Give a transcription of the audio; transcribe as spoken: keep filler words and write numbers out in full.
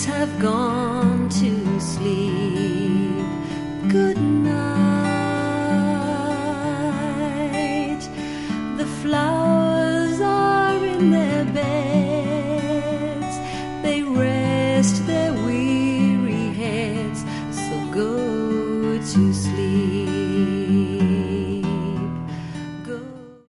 have gone to sleep. Good night. The flowers are in their